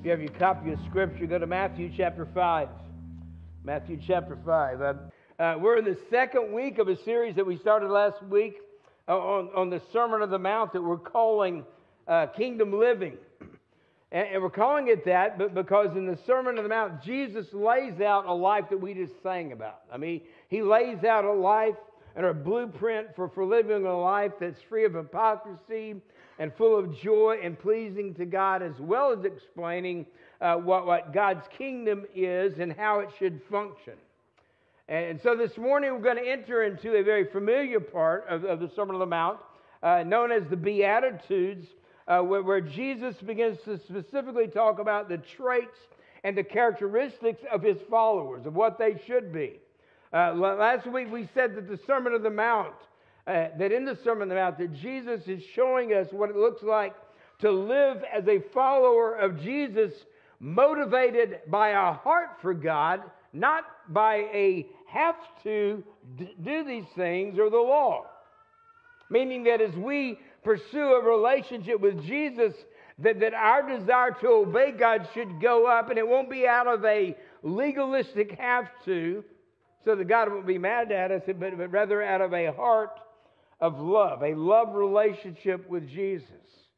If you have your copy of Scripture, go to Matthew chapter 5. Matthew chapter 5. We're in the second week of a series that we started last week on the Sermon on the Mount that we're calling Kingdom Living. And we're calling it that because in the Sermon on the Mount, Jesus lays out a life that we just sang about. I mean, he lays out a life and a blueprint for living a life that's free of hypocrisy and full of joy and pleasing to God, as well as explaining what God's kingdom is and how it should function. And so this morning we're going to enter into a very familiar part of the Sermon on the Mount, known as the Beatitudes, where Jesus begins to specifically talk about the traits and the characteristics of his followers, of what they should be. Last week we said that the Sermon on the Mount, that in the Sermon on the Mount, that Jesus is showing us what it looks like to live as a follower of Jesus, motivated by a heart for God, not by a have to do these things or the law. Meaning that as we pursue a relationship with Jesus, that our desire to obey God should go up, and it won't be out of a legalistic have to, so that God won't be mad at us, but rather out of a heart of love, a love relationship with Jesus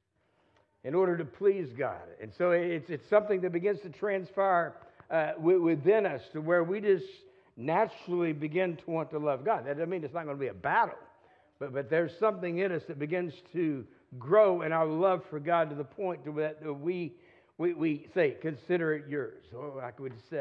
in order to please God. And so it's something that begins to transpire within us to where we just naturally begin to want to love God. That doesn't mean it's not going to be a battle, but there's something in us that begins to grow in our love for God to the point that we say, consider it yours, or I would say.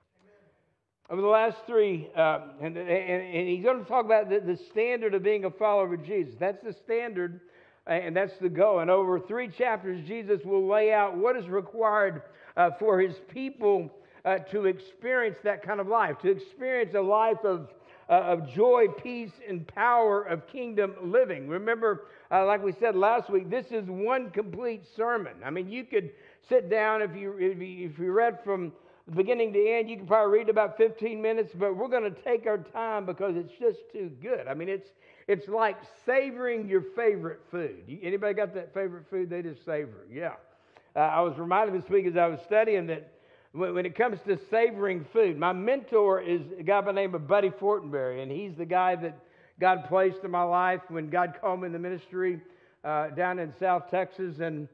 Over the last three, and he's going to talk about the standard of being a follower of Jesus. That's the standard, and that's the goal. And over 3 chapters, Jesus will lay out what is required for his people to experience that kind of life, to experience a life of joy, peace, and power of kingdom living. Remember, like we said last week, this is one complete sermon. I mean, you could sit down if you read from beginning to end, you can probably read about 15 minutes, but we're going to take our time because it's just too good. I mean, it's like savoring your favorite food. Anybody got that favorite food they just savor? Yeah. I was reminded this week as I was studying that when it comes to savoring food, my mentor is a guy by the name of Buddy Fortenberry, and he's the guy that God placed in my life when God called me in the ministry down in South Texas, and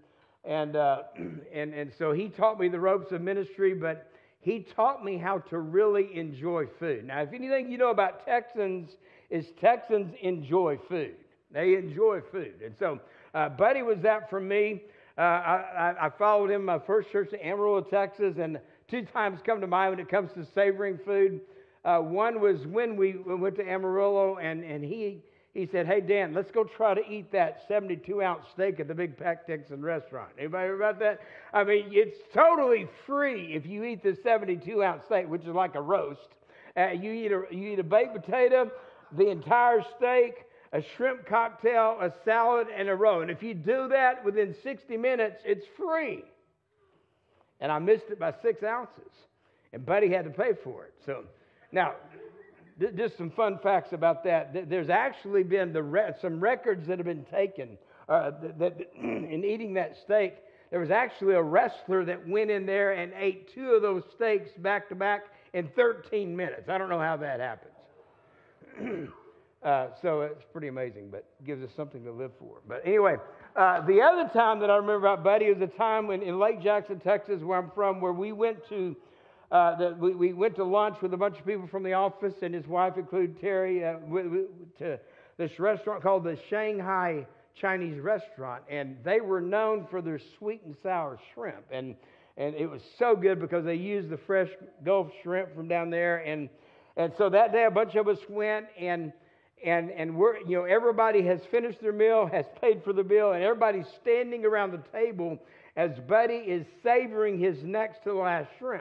so he taught me the ropes of ministry, but he taught me how to really enjoy food. Now, if anything you know about Texans is Texans enjoy food. They enjoy food. And so Buddy was that for me. I followed him my first church in Amarillo, Texas, and 2 times come to mind when it comes to savoring food. One was when we went to Amarillo, and he said, "Hey, Dan, let's go try to eat that 72-ounce steak at the Big Pac Texan restaurant." Anybody heard about that? I mean, it's totally free if you eat the 72-ounce steak, which is like a roast. You eat a baked potato, the entire steak, a shrimp cocktail, a salad, and a roll. And if you do that within 60 minutes, it's free. And I missed it by 6 ounces. And Buddy had to pay for it. So now, just some fun facts about that. There's actually been some records that have been taken that in eating that steak. There was actually a wrestler that went in there and ate 2 of those steaks back to back in 13 minutes. I don't know how that happens. So it's pretty amazing, but gives us something to live for. But anyway, the other time that I remember about Buddy was a time when in Lake Jackson, Texas, where I'm from, where we went to we went to lunch with a bunch of people from the office, and his wife included Terry, to this restaurant called the Shanghai Chinese Restaurant, and they were known for their sweet and sour shrimp, and it was so good because they used the fresh Gulf shrimp from down there, and so that day a bunch of us went, and we're, everybody has finished their meal, has paid for the bill, and everybody's standing around the table as Buddy is savoring his next to last shrimp.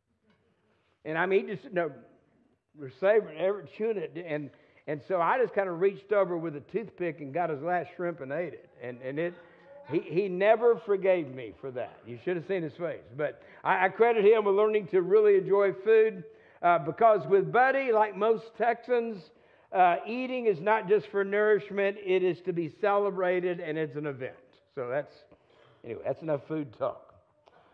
And I mean, he just, we're savoring, chewing it, and so I just kind of reached over with a toothpick and got his last shrimp and ate it. And he never forgave me for that. You should have seen his face. But I credit him with learning to really enjoy food because with Buddy, like most Texans, eating is not just for nourishment. It is to be celebrated, and it's an event. So that's enough food talk.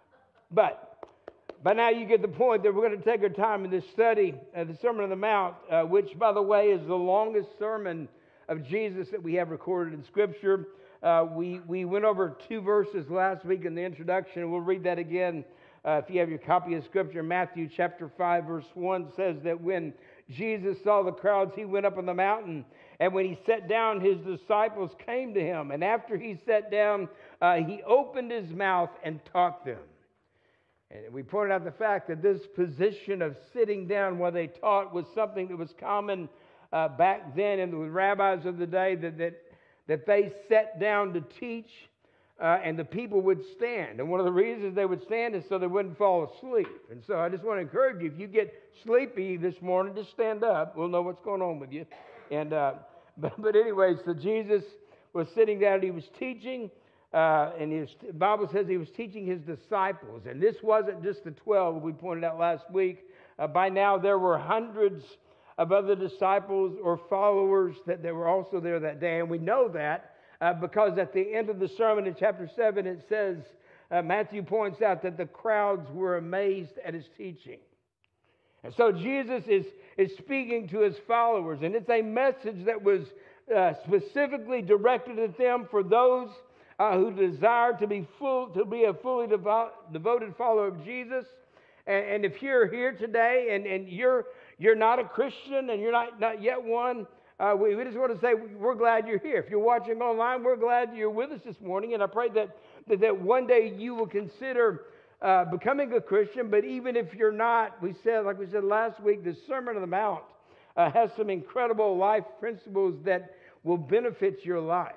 But by now you get the point that we're going to take our time in this study, the Sermon on the Mount, which, by the way, is the longest sermon of Jesus that we have recorded in Scripture. We went over 2 verses last week in the introduction, and we'll read that again if you have your copy of Scripture. Matthew chapter 5, verse 1 says that when Jesus saw the crowds, he went up on the mountain, and when he sat down, his disciples came to him. And after he sat down, he opened his mouth and taught them. And we pointed out the fact that this position of sitting down while they taught was something that was common back then, and the rabbis of the day that they sat down to teach, and the people would stand. And one of the reasons they would stand is so they wouldn't fall asleep. And so I just want to encourage you, if you get sleepy this morning, just stand up. We'll know what's going on with you. And but anyway, so Jesus was sitting down and he was teaching. And the Bible says he was teaching his disciples. And this wasn't just the 12 we pointed out last week. By now there were hundreds of other disciples or followers that were also there that day. And we know that because at the end of the sermon in chapter 7 it says, Matthew points out that the crowds were amazed at his teaching. And so Jesus is speaking to his followers. And it's a message that was specifically directed at them for those who desire to be a fully devoted follower of Jesus. And if you're here today and you're not a Christian and you're not yet one, we just want to say we're glad you're here. If you're watching online, we're glad you're with us this morning. And I pray that one day you will consider becoming a Christian. But even if you're not, like we said last week, the Sermon on the Mount has some incredible life principles that will benefit your life.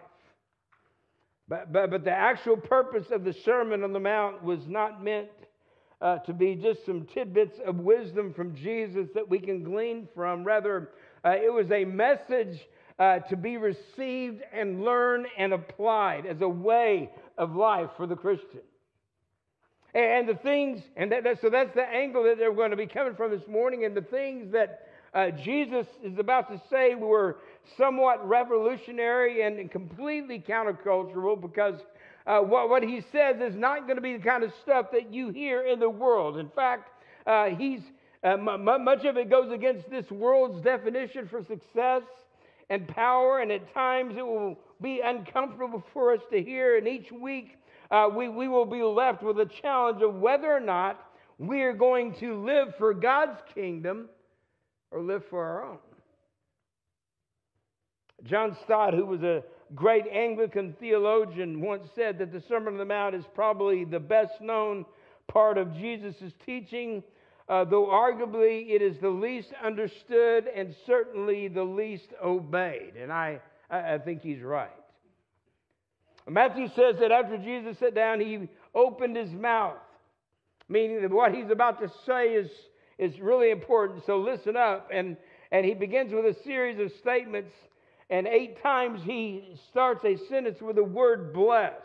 But the actual purpose of the Sermon on the Mount was not meant to be just some tidbits of wisdom from Jesus that we can glean from. Rather, it was a message to be received and learned and applied as a way of life for the Christian. And the things, so that's the angle that they're going to be coming from this morning. And the things that Jesus is about to say were somewhat revolutionary and completely countercultural, because what he says is not going to be the kind of stuff that you hear in the world. In fact, much of it goes against this world's definition for success and power, and at times it will be uncomfortable for us to hear. And each week we will be left with a challenge of whether or not we are going to live for God's kingdom or live for our own. John Stott, who was a great Anglican theologian, once said that the Sermon on the Mount is probably the best known part of Jesus' teaching, though arguably it is the least understood and certainly the least obeyed. And I think he's right. Matthew says that after Jesus sat down, he opened his mouth, meaning that what he's about to say is really important. So listen up. And he begins with a series of statements. And 8 times he starts a sentence with the word blessed.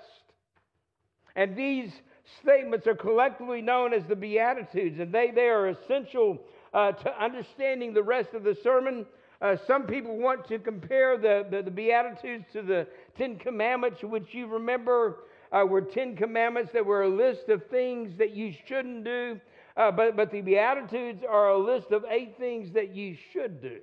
And these statements are collectively known as the Beatitudes. And they are essential to understanding the rest of the sermon. Some people want to compare the Beatitudes to the 10 Commandments, which you remember were 10 Commandments that were a list of things that you shouldn't do. But the Beatitudes are a list of 8 things that you should do.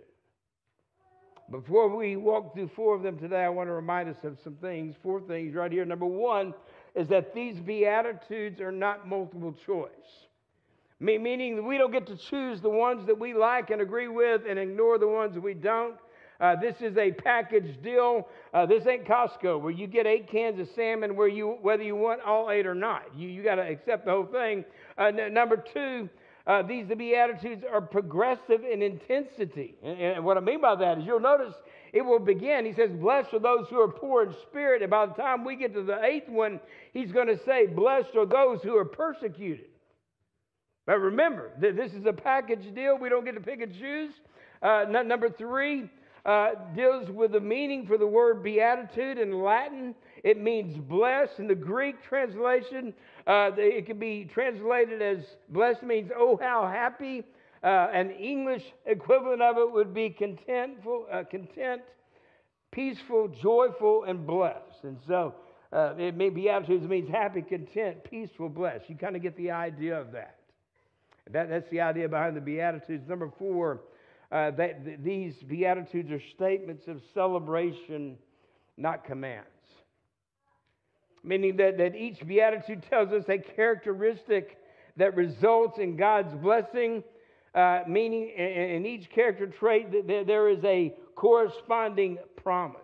Before we walk through 4 of them today, I want to remind us of some things, 4 things right here. Number 1 is that these Beatitudes are not multiple choice. Meaning that we don't get to choose the ones that we like and agree with and ignore the ones that we don't. This is a package deal. This ain't Costco where you get 8 cans of salmon whether you want all 8 or not. You got to accept the whole thing. Number 2, the Beatitudes are progressive in intensity. And what I mean by that is you'll notice it will begin. He says, blessed are those who are poor in spirit. And by the time we get to the 8th one, he's going to say, blessed are those who are persecuted. But remember, this is a package deal. We don't get to pick and choose. Number 3 deals with the meaning for the word beatitude in Latin. It means blessed. In the Greek translation, it can be translated as blessed means, oh, how happy. An English equivalent of it would be content, peaceful, joyful, and blessed. And so Beatitudes means happy, content, peaceful, blessed. You kind of get the idea of that. That's the idea behind the Beatitudes. Number 4, these Beatitudes are statements of celebration, not commands. Meaning that each Beatitude tells us a characteristic that results in God's blessing, meaning in each character trait there is a corresponding promise,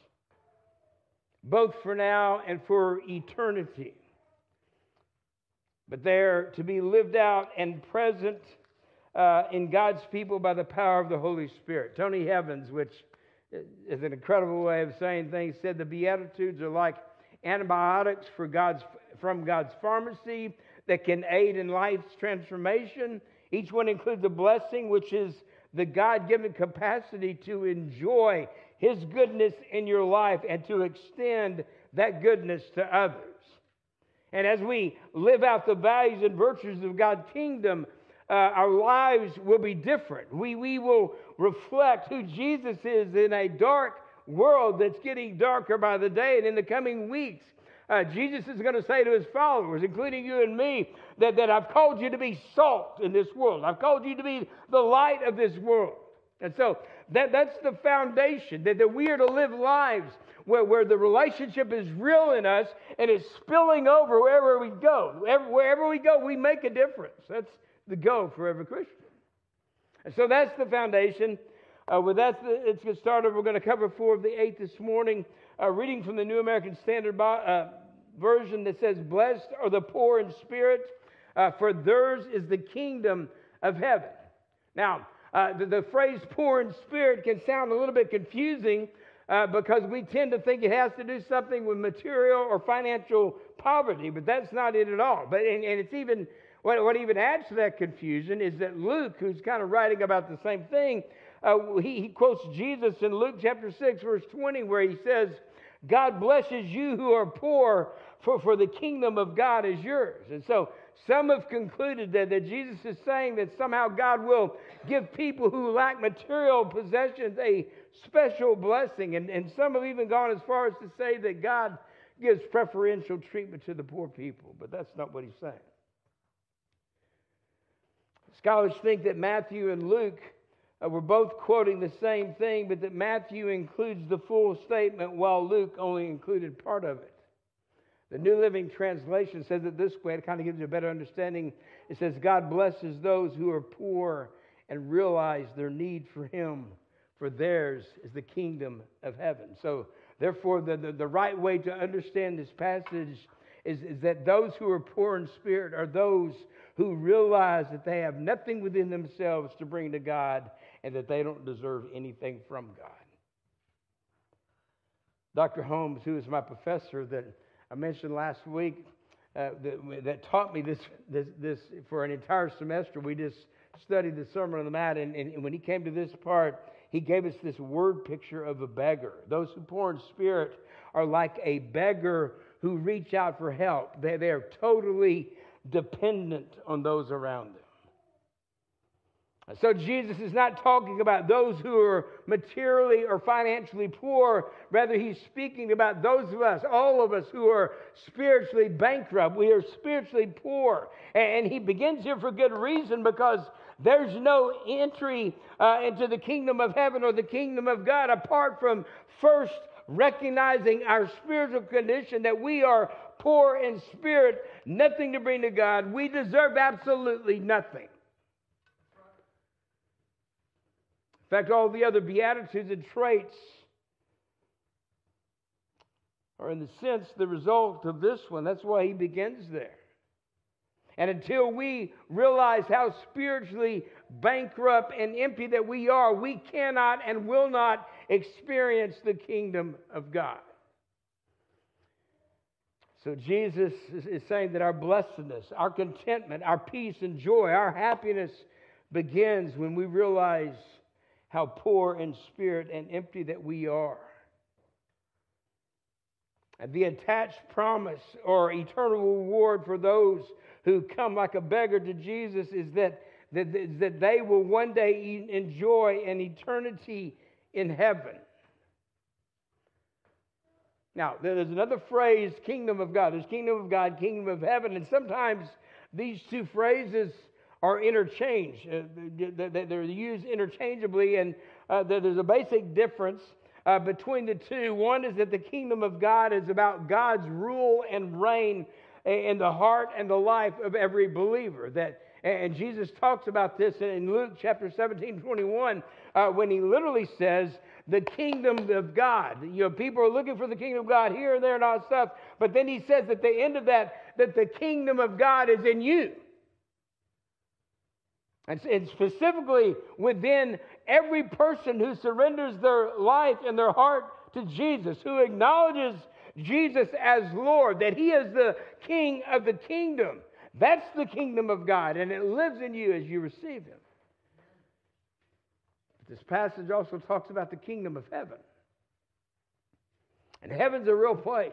both for now and for eternity. But they're to be lived out and present in God's people by the power of the Holy Spirit. Tony Evans, which is an incredible way of saying things, said the Beatitudes are like antibiotics from God's pharmacy that can aid in life's transformation. Each one includes a blessing, which is the God-given capacity to enjoy His goodness in your life and to extend that goodness to others. And as we live out the values and virtues of God's kingdom, our lives will be different. We will reflect who Jesus is in a dark world that's getting darker by the day. And in the coming weeks, Jesus is going to say to His followers, including you and me, that I've called you to be salt in this world. I've called you to be the light of this world. And so that's the foundation, that we are to live lives where the relationship is real in us and it's spilling over wherever we go. Wherever we go, we make a difference. That's the goal for every Christian. And so that's the foundation. With that, let's get started. We're going to cover 4 of the 8 this morning. Reading from the New American Standard Version that says, "Blessed are the poor in spirit, for theirs is the kingdom of heaven." Now, the phrase poor in spirit can sound a little bit confusing because we tend to think it has to do something with material or financial poverty, but that's not it at all. And it's even, what even adds to that confusion is that Luke, who's kind of writing about the same thing, he quotes Jesus in Luke chapter 6, verse 20, where he says, "God blesses you who are poor, for the kingdom of God is yours." And so some have concluded that Jesus is saying that somehow God will give people who lack material possessions a special blessing. And some have even gone as far as to say that God gives preferential treatment to the poor people. But that's not what he's saying. Scholars think that Matthew and Luke were both quoting the same thing, but that Matthew includes the full statement while Luke only included part of it. The New Living Translation says it this way. It kind of gives you a better understanding. It says, "God blesses those who are poor and realize their need for Him, for theirs is the kingdom of heaven." So, therefore, the right way to understand this passage is that those who are poor in spirit are those who realize that they have nothing within themselves to bring to God and that they don't deserve anything from God. Dr. Holmes, who is my professor that I mentioned last week, that taught me this for an entire semester. We just studied the Sermon on the Mount, and when he came to this part, he gave us this word picture of a beggar. Those who poor in spirit are like a beggar who reach out for help. They are totally dependent on those around them. So Jesus is not talking about those who are materially or financially poor. Rather, he's speaking about those of us, all of us, who are spiritually bankrupt. We are spiritually poor. And he begins here for good reason, because there's no entry into the kingdom of heaven or the kingdom of God apart from first recognizing our spiritual condition, that we are poor in spirit, nothing to bring to God. We deserve absolutely nothing. In fact, all the other Beatitudes and traits are, in the sense, the result of this one. That's why he begins there. And until we realize how spiritually bankrupt and empty that we are, we cannot and will not experience the kingdom of God. So Jesus is saying that our blessedness, our contentment, our peace and joy, our happiness begins when we realize how poor in spirit and empty that we are. And the attached promise or eternal reward for those who come like a beggar to Jesus is that they will one day enjoy an eternity in heaven. Now, there's another phrase, kingdom of God. There's kingdom of God, kingdom of heaven. And sometimes these two phrases are interchanged. They're used interchangeably, and there's a basic difference between the two. One is that the kingdom of God is about God's rule and reign in the heart and the life of every believer. And Jesus talks about this in Luke chapter 17:21, when he literally says, the kingdom of God. People are looking for the kingdom of God here and there and all that stuff, but then he says at the end of that the kingdom of God is in you. And specifically within every person who surrenders their life and their heart to Jesus, who acknowledges Jesus as Lord, that he is the king of the kingdom. That's the kingdom of God, and it lives in you as you receive him. This passage also talks about the kingdom of heaven. And heaven's a real place.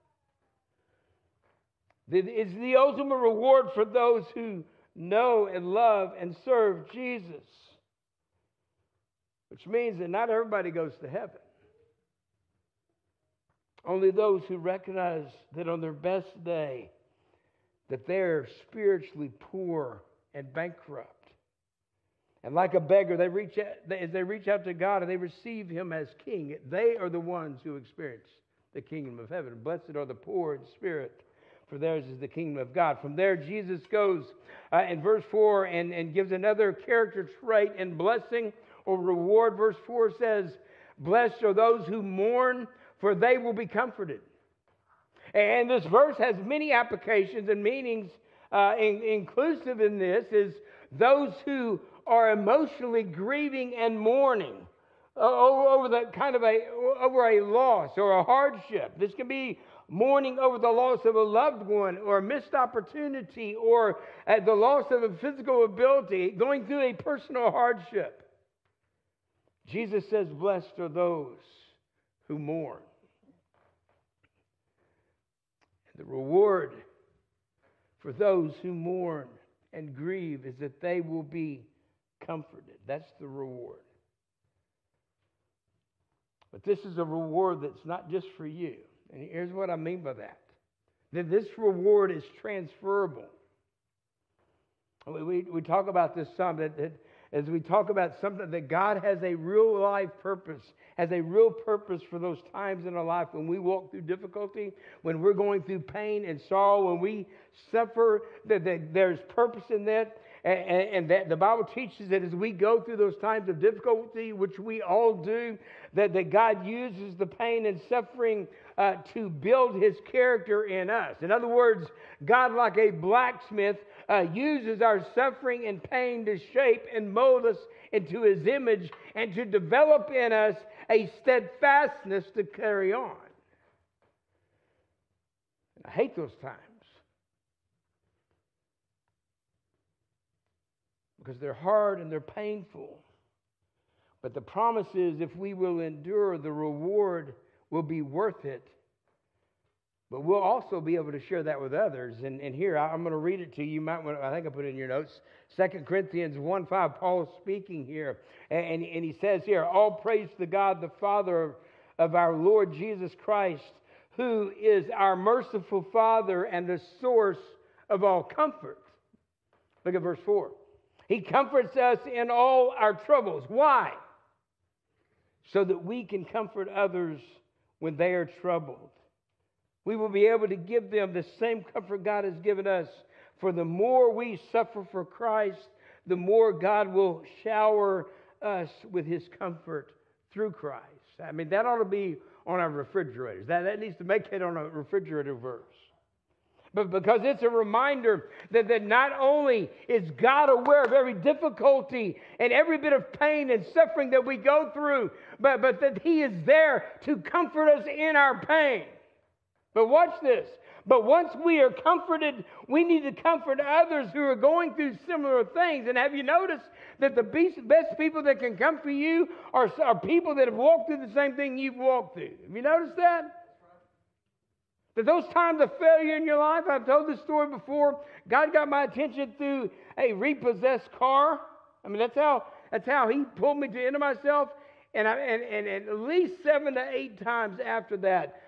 It's the ultimate reward for those who know and love and serve Jesus. Which means that not everybody goes to heaven. Only those who recognize that on their best day that they're spiritually poor and bankrupt. And like a beggar, as they reach out to God and they receive him as king, they are the ones who experience the kingdom of heaven. Blessed are the poor in spirit, for theirs is the kingdom of God. From there, Jesus goes in verse 4 and gives another character trait and blessing or reward. Verse 4 says, blessed are those who mourn, for they will be comforted. And this verse has many applications and meanings. Inclusive in this is those who are emotionally grieving and mourning over a loss or a hardship. This can be mourning over the loss of a loved one or a missed opportunity or the loss of a physical ability, going through a personal hardship. Jesus says, blessed are those who mourn. The reward for those who mourn and grieve is that they will be comforted. That's the reward. But this is a reward that's not just for you. And here's what I mean by that. That this reward is transferable. We talk about this some, that as we talk about something that God has a real life purpose, has a real purpose for those times in our life when we walk through difficulty, when we're going through pain and sorrow, when we suffer, that there's purpose in that. And that the Bible teaches that as we go through those times of difficulty, which we all do, that God uses the pain and suffering to build his character in us. In other words, God, like a blacksmith, uses our suffering and pain to shape and mold us into his image and to develop in us a steadfastness to carry on. And I hate those times, because they're hard and they're painful. But the promise is, if we will endure, the reward will be worth it. But we'll also be able to share that with others. And here, I'm going to read it to you. You might want to, I think I put it in your notes. 2 Corinthians 1:5, Paul is speaking here. And he says here, all praise to God, the Father of our Lord Jesus Christ, who is our merciful Father and the source of all comfort. Look at verse 4. He comforts us in all our troubles. Why? So that we can comfort others when they are troubled. We will be able to give them the same comfort God has given us. For the more we suffer for Christ, the more God will shower us with his comfort through Christ. I mean, that ought to be on our refrigerators. That needs to make it on a refrigerator verse. But because it's a reminder that not only is God aware of every difficulty and every bit of pain and suffering that we go through, but that he is there to comfort us in our pain. But watch this. But once we are comforted, we need to comfort others who are going through similar things. And have you noticed that the best people that can comfort you are people that have walked through the same thing you've walked through? Have you noticed that? That those times of failure in your life, I've told this story before, God got my attention through a repossessed car. I mean, that's how he pulled me to the end of myself. And at least 7 to 8 times after that,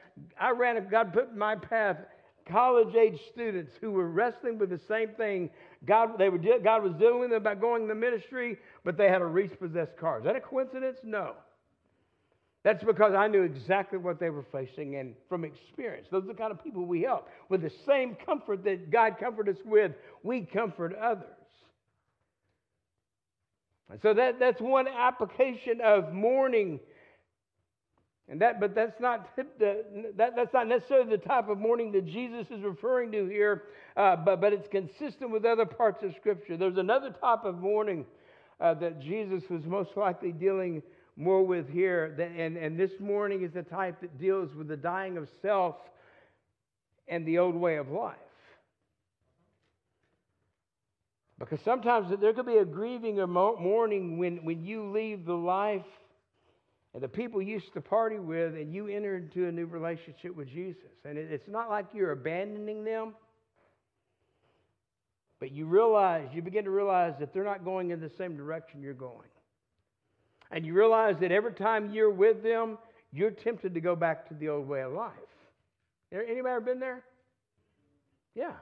God put in my path college-age students who were wrestling with the same thing. God was dealing with them about going into ministry, but they had a repossessed car. Is that a coincidence? No. That's because I knew exactly what they were facing, and from experience, those are the kind of people we help. With the same comfort that God comforted us with, we comfort others. And so that's one application of mourning. But that's not necessarily the type of mourning that Jesus is referring to here, but it's consistent with other parts of Scripture. There's another type of mourning that Jesus was most likely dealing more with here, and this mourning is the type that deals with the dying of self and the old way of life. Because sometimes there could be a grieving or mourning when you leave the life and the people you used to party with, and you enter into a new relationship with Jesus. And it's not like you're abandoning them, but you begin to realize that they're not going in the same direction you're going. And you realize that every time you're with them, you're tempted to go back to the old way of life. Anybody ever been there? Yeah.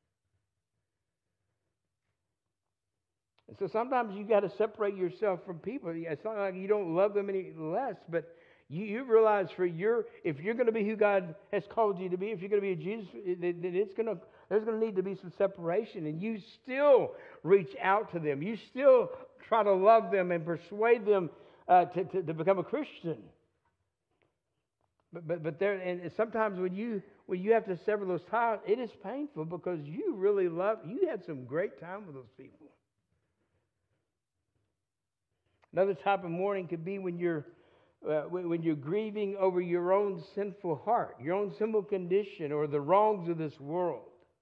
And so sometimes you got to separate yourself from people. It's not like you don't love them any less, but you realize if you're going to be who God has called you to be, if you're going to be a Jesus, then there's going to need to be some separation, and you still reach out to them. You still try to love them and persuade them to become a Christian. But there, and sometimes when you have to sever those ties, it is painful because you had some great time with those people. Another type of mourning could be when you're grieving over your own sinful heart, your own sinful condition, or the wrongs of this world.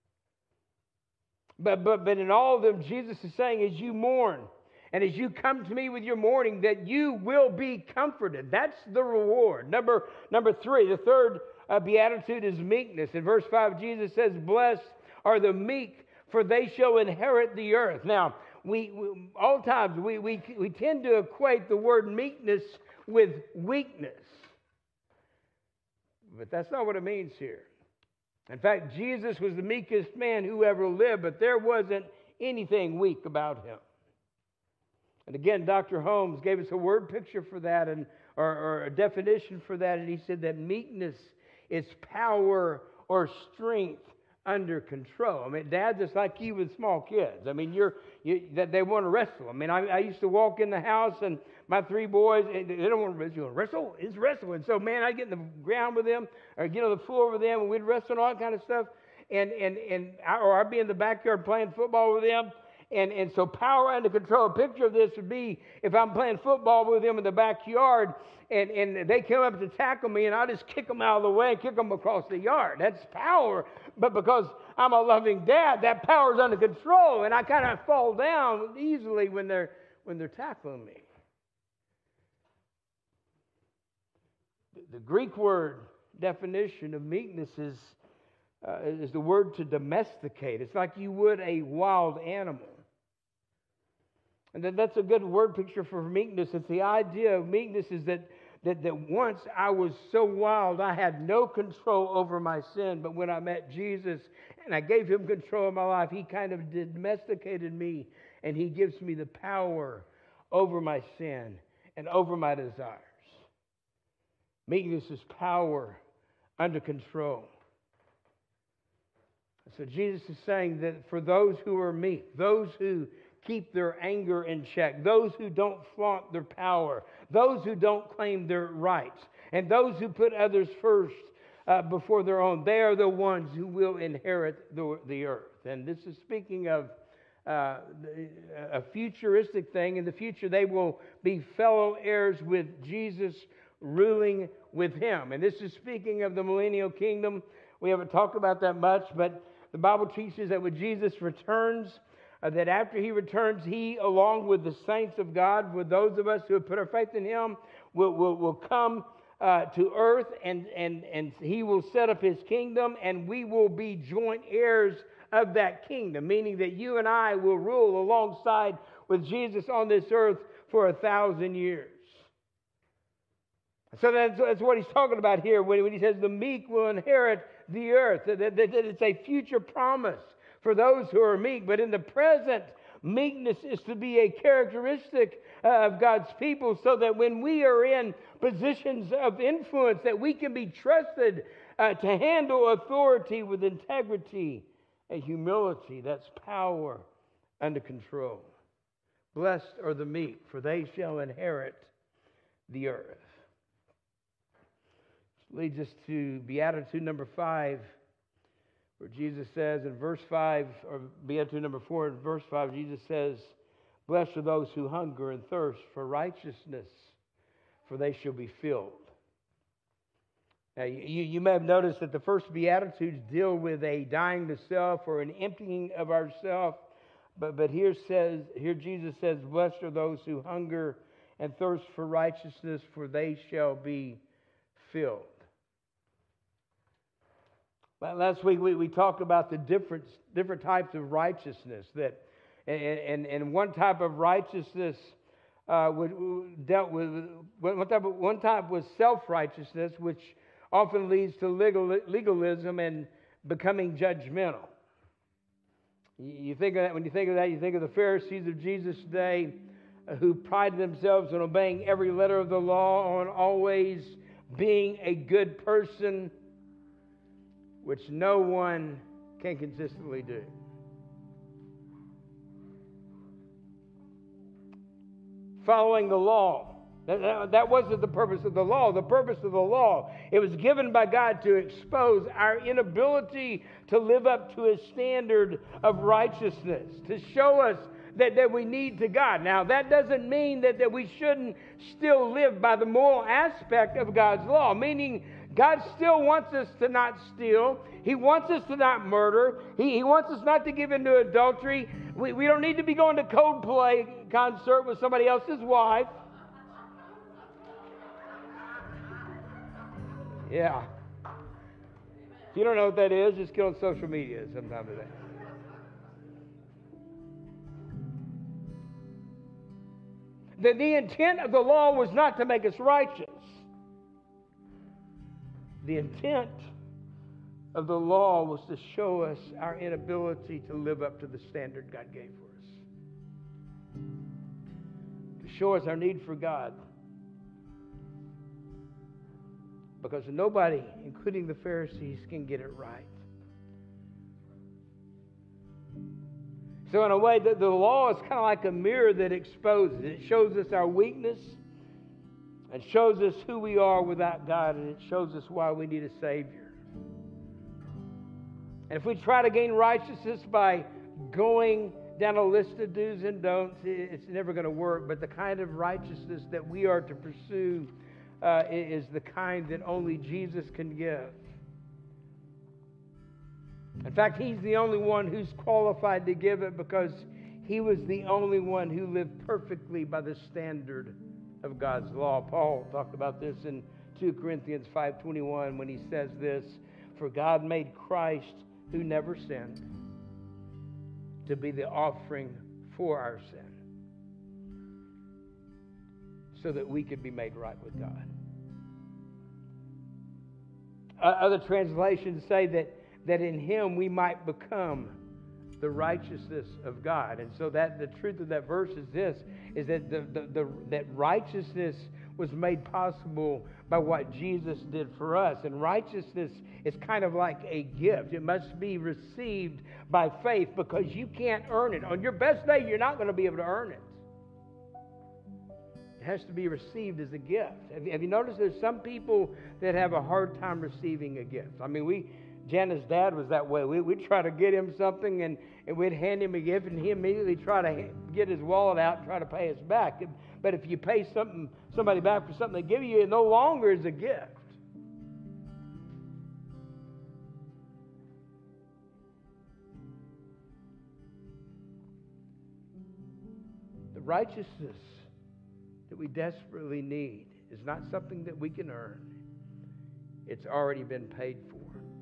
But in all of them, Jesus is saying, as you mourn, and as you come to me with your mourning, that you will be comforted. That's the reward. Number 3, the third beatitude is meekness. In verse 5, Jesus says, "Blessed are the meek, for they shall inherit the earth." Now, we tend to equate the word meekness with weakness. But that's not what it means here. In fact, Jesus was the meekest man who ever lived, but there wasn't anything weak about him. And again, Dr. Holmes gave us a word picture for that, or a definition for that, and he said that meekness is power or strength under control. I mean, dads, it's like you with small kids. I mean, that they want to wrestle. I mean, I used to walk in the house, and my 3 boys, they don't want to wrestle. You want to wrestle? It's wrestling. So, man, I'd get in the ground with them, or get on the floor with them, and we'd wrestle and all that kind of stuff. Or I'd be in the backyard playing football with them. And so power under control. A picture of this would be if I'm playing football with them in the backyard, and they come up to tackle me, and I just kick them out of the way and kick them across the yard. That's power. But because I'm a loving dad, that power is under control, and I kind of fall down easily when they're tackling me. The Greek word definition of meekness is the word to domesticate. It's like you would a wild animal. And that's a good word picture for meekness. It's the idea of meekness is that once I was so wild, I had no control over my sin. But when I met Jesus and I gave him control of my life, he kind of domesticated me, and he gives me the power over my sin and over my desires. Meekness is power under control. So Jesus is saying that for those who are meek, those who keep their anger in check, those who don't flaunt their power, those who don't claim their rights, and those who put others first before their own, they are the ones who will inherit the earth. And this is speaking of a futuristic thing. In the future, they will be fellow heirs with Jesus, ruling with him. And this is speaking of the millennial kingdom. We haven't talked about that much, but the Bible teaches that when Jesus returns, that after he returns, he, along with the saints of God, with those of us who have put our faith in him, will come to earth, and he will set up his kingdom, and we will be joint heirs of that kingdom, meaning that you and I will rule alongside with Jesus on this earth for 1,000 years. So that's what he's talking about here when he says the meek will inherit the earth. That it's a future promise for those who are meek. But in the present, meekness is to be a characteristic of God's people, so that when we are in positions of influence, that we can be trusted to handle authority with integrity and humility. That's power under control. Blessed are the meek, for they shall inherit the earth. This leads us to Beatitude number 5, where Jesus says in verse 5, or Beatitude number 4 in verse 5, Jesus says, blessed are those who hunger and thirst for righteousness, for they shall be filled. Now, you may have noticed that the first Beatitudes deal with a dying to self or an emptying of ourself. But here Jesus says, blessed are those who hunger and thirst for righteousness, for they shall be filled. Last week we talked about the different types of righteousness and one type of righteousness dealt with one type was self-righteousness, which often leads to legalism and becoming judgmental. You think of that. When you think of that, you think of the Pharisees of Jesus' day, who prided themselves on obeying every letter of the law, on always being a good person, which no one can consistently do. Following the law. That wasn't the purpose of the law. The purpose of the law, it was given by God to expose our inability to live up to a standard of righteousness, to show us that we need to God. Now, that doesn't mean that we shouldn't still live by the moral aspect of God's law, meaning God still wants us to not steal. He wants us to not murder. He wants us not to give into adultery. We don't need to be going to Coldplay concert with somebody else's wife. Yeah. If you don't know what that is, just get on social media sometime today. The intent of the law was not to make us righteous. The intent of the law was to show us our inability to live up to the standard God gave for us. To show us our need for God. Because nobody, including the Pharisees, can get it right. So in a way, the law is kind of like a mirror that exposes. It shows us our weakness. It shows us who we are without God. And it shows us why we need a Savior. And if we try to gain righteousness by going down a list of do's and don'ts, it's never going to work. But the kind of righteousness that we are to pursue is the kind that only Jesus can give. In fact, He's the only one who's qualified to give it, because He was the only one who lived perfectly by the standard of God's law. Paul talked about this in 2 Corinthians 5:21 when he says this, for God made Christ, who never sinned, to be the offering for our sin, so that we could be made right with God. Other translations say that in Him we might become the righteousness of God. And so that the truth of that verse is this, is that that righteousness was made possible by what Jesus did for us. And righteousness is kind of like a gift. It must be received by faith, because you can't earn it. On your best day, you're not going to be able to earn it. It has to be received as a gift. Have you noticed there's some people that have a hard time receiving a gift? I mean, Jana's dad was that way. We'd try to get him something, and we'd hand him a gift, and he immediately try to get his wallet out and try to pay us back. But if you pay somebody back for something they give you, it no longer is a gift. The righteousness that we desperately need is not something that we can earn. It's already been paid for.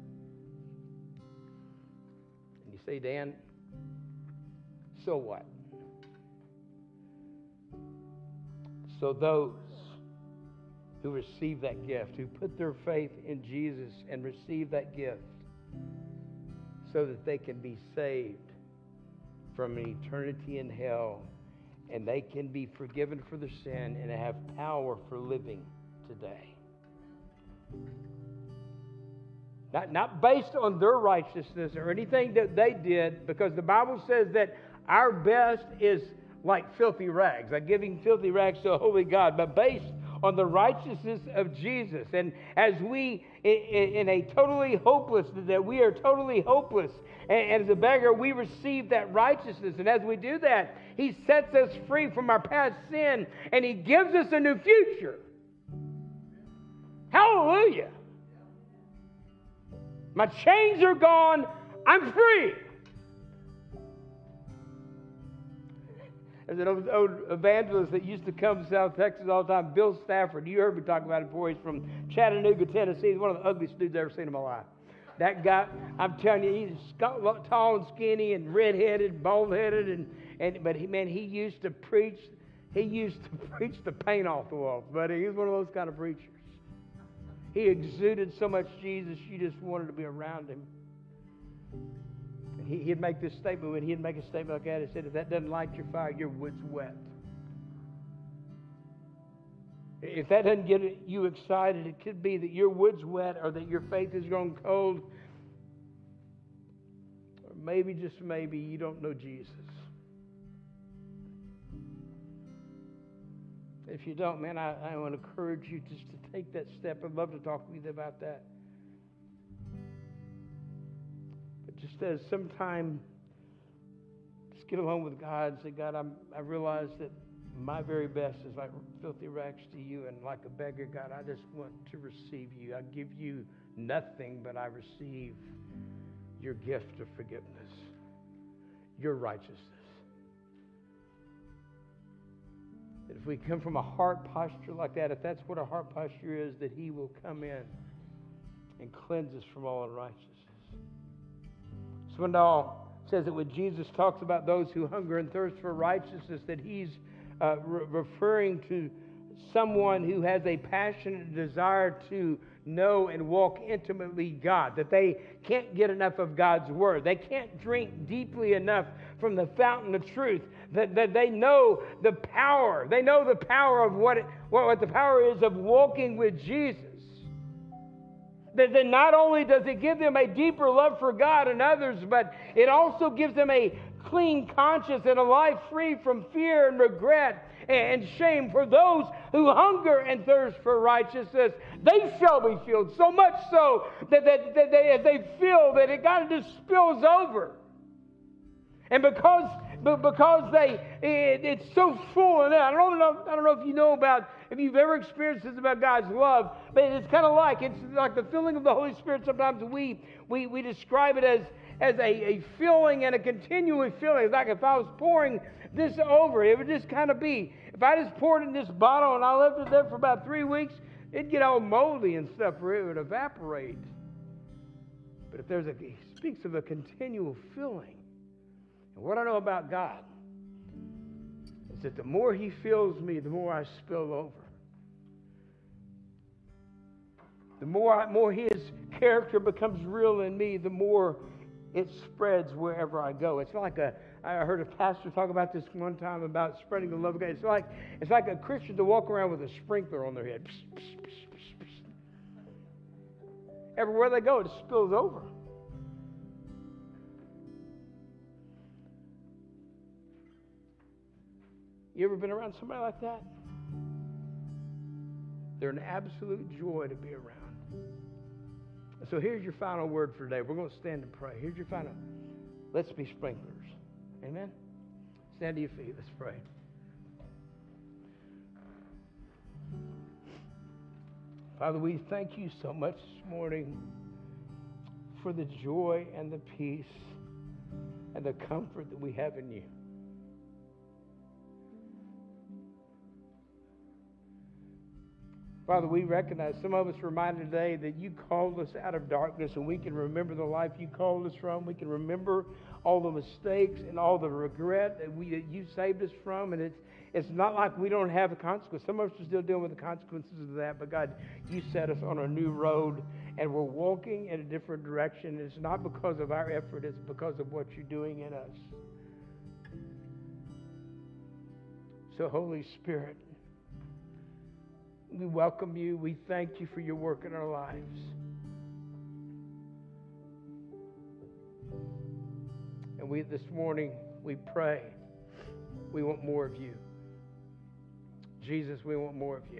And you say, Dan, so what? So those who receive that gift, who put their faith in Jesus and receive that gift so that they can be saved from an eternity in hell, and they can be forgiven for their sin and have power for living today. Not based on their righteousness or anything that they did, because the Bible says that our best is like filthy rags, like giving filthy rags to a holy God, but based on the righteousness of Jesus. And as we, in a totally hopelessness, that we are totally hopeless, and as a beggar, we receive that righteousness. And as we do that, He sets us free from our past sin, and He gives us a new future. Hallelujah. My chains are gone. I'm free. There's an old evangelist that used to come to South Texas all the time, Bill Stafford. You heard me talk about him before. He's from Chattanooga, Tennessee. He's one of the ugliest dudes I've ever seen in my life. That guy, I'm telling you, he's tall and skinny and red-headed, bald-headed, but he used to preach. He used to preach the paint off the walls, buddy. He was one of those kind of preachers. He exuded so much Jesus, you just wanted to be around him. And he'd make this statement. When he'd make a statement like that, he said, if that doesn't light your fire, your wood's wet. If that doesn't get you excited, it could be that your wood's wet, or that your faith has grown cold, or maybe, just maybe, you don't know Jesus. If you don't, man, I want to encourage you just to take that step. I'd love to talk with you about that. But just as sometime, just get along with God and say, God, I realize that my very best is like filthy rags to you, and like a beggar, God, I just want to receive you. I give you nothing, but I receive your gift of forgiveness, your righteousness. If we come from a heart posture like that, if that's what a heart posture is, that He will come in and cleanse us from all unrighteousness. Swindoll says that when Jesus talks about those who hunger and thirst for righteousness, that He's referring to someone who has a passionate desire to know and walk intimately God, that they can't get enough of God's Word. They can't drink deeply enough from the fountain of truth, that they know the power. They know the power of what the power is of walking with Jesus. That not only does it give them a deeper love for God and others, but it also gives them a clean conscience and a life free from fear and regret and shame. For those who hunger and thirst for righteousness, they shall be filled. So much so that they feel that it kind of just spills over. And because it's so full, and I don't know if you know about, if you've ever experienced this about God's love, but it's like the filling of the Holy Spirit. Sometimes we describe it as a filling and a continual filling. It's like if I was pouring this over, it would just kind of be, if I just poured it in this bottle and I left it there for about 3 weeks, it'd get all moldy and stuff, or it would evaporate. But if he speaks of a continual filling. And what I know about God is that the more He fills me, the more I spill over. The more His character becomes real in me, the more it spreads wherever I go. It's like I heard a pastor talk about this one time about spreading the love of God. It's like a Christian to walk around with a sprinkler on their head. Psh, psh, psh, psh, psh. Everywhere they go, it spills over. You ever been around somebody like that? They're an absolute joy to be around. So here's your final word for today. We're going to stand and pray. Here's your final. Let's be sprinklers. Amen? Stand to your feet. Let's pray. Father, we thank you so much this morning for the joy and the peace and the comfort that we have in you. Father, we recognize, some of us reminded today that you called us out of darkness, and we can remember the life you called us from. We can remember all the mistakes and all the regret that you saved us from. And it's not like we don't have a consequence. Some of us are still dealing with the consequences of that. But God, you set us on a new road, and we're walking in a different direction. It's not because of our effort. It's because of what you're doing in us. So, Holy Spirit, we welcome you. We thank you for your work in our lives. And this morning, we pray, we want more of you. Jesus, we want more of you.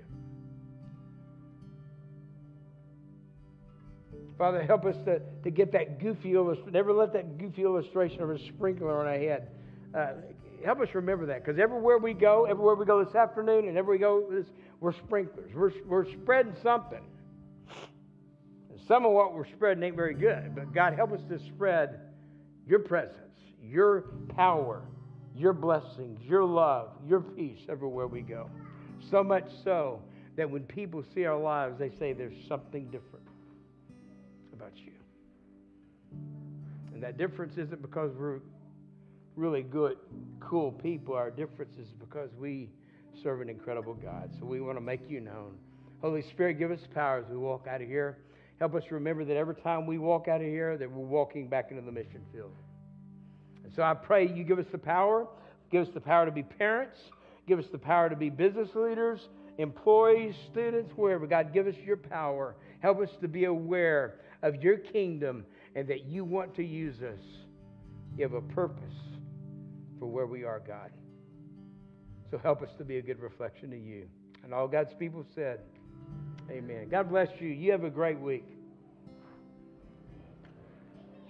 Father, help us to get that goofy illustration. Never let that goofy illustration of a sprinkler on our head. Help us remember that, because everywhere we go this afternoon, and everywhere we go, we're sprinklers. We're spreading something. And some of what we're spreading ain't very good, but God, help us to spread your presence, your power, your blessings, your love, your peace everywhere we go. So much so that when people see our lives, they say there's something different about you. And that difference isn't because we're really good, cool people. Our difference is because we serve an incredible God. So we want to make you known. Holy Spirit, give us power as we walk out of here. Help us remember that every time we walk out of here, that we're walking back into the mission field. And so I pray you give us the power. Give us the power to be parents. Give us the power to be business leaders, employees, students, wherever. God, give us your power. Help us to be aware of your kingdom and that you want to use us. You have a purpose for where we are, God. So help us to be a good reflection of you. And all God's people said, amen. God bless you. You have a great week.